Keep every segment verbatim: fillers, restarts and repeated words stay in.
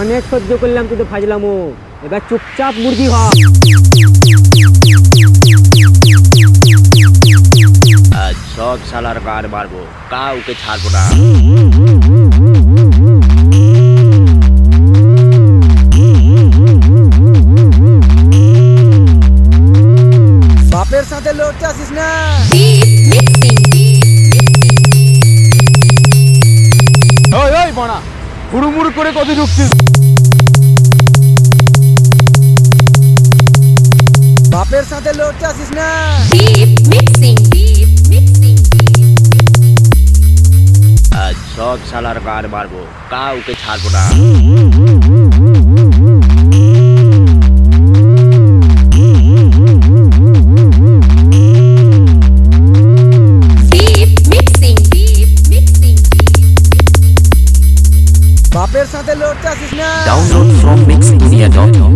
অনেক সহ্য করলাম তুই তো ফাজলামো, এবার চুপচাপ মুরগি হ। আজ সব শালার গার মারবো, কাউকে ছাড়বো না। বাপের সাথে লড়তে আসিস না। ওই ওই বড়া, হুড়ুমুড়ু করে কত ঢুকছিস? বাপের সাথে লড়তে আসিস না। আজ সব শালার গার মারবো, কাউকে ছাড়বো না। বাপের সাথে লড়তে আসিস না। Download from mixdunia dot com.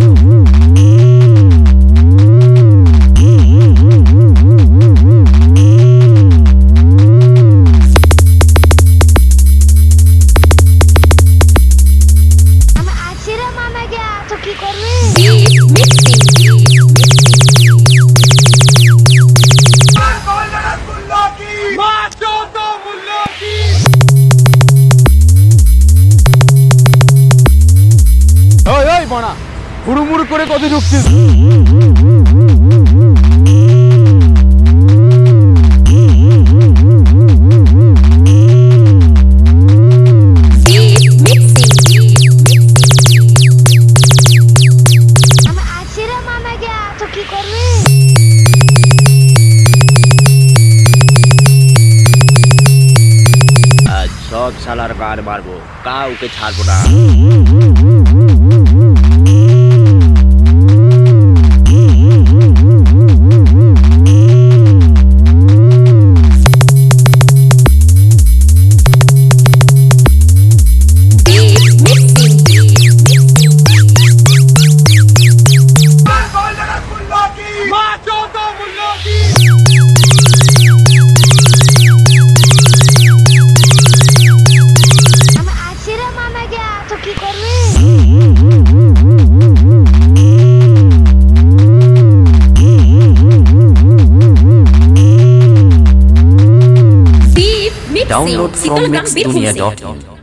আমার আছে রে মামা গিয়া, তো কি করবি? ওই ওই বড়া, হুড়ুমুড়ু করে কত ঢুকছিস? আমার আছে রে মামা গিয়া, তো কি করবি? আজ সব শালার গার মারবো, কাউকে ছাড়বো না। আমার আছে রে মামা গিয়া, তো কি করবি? Download from mixdunia dot com.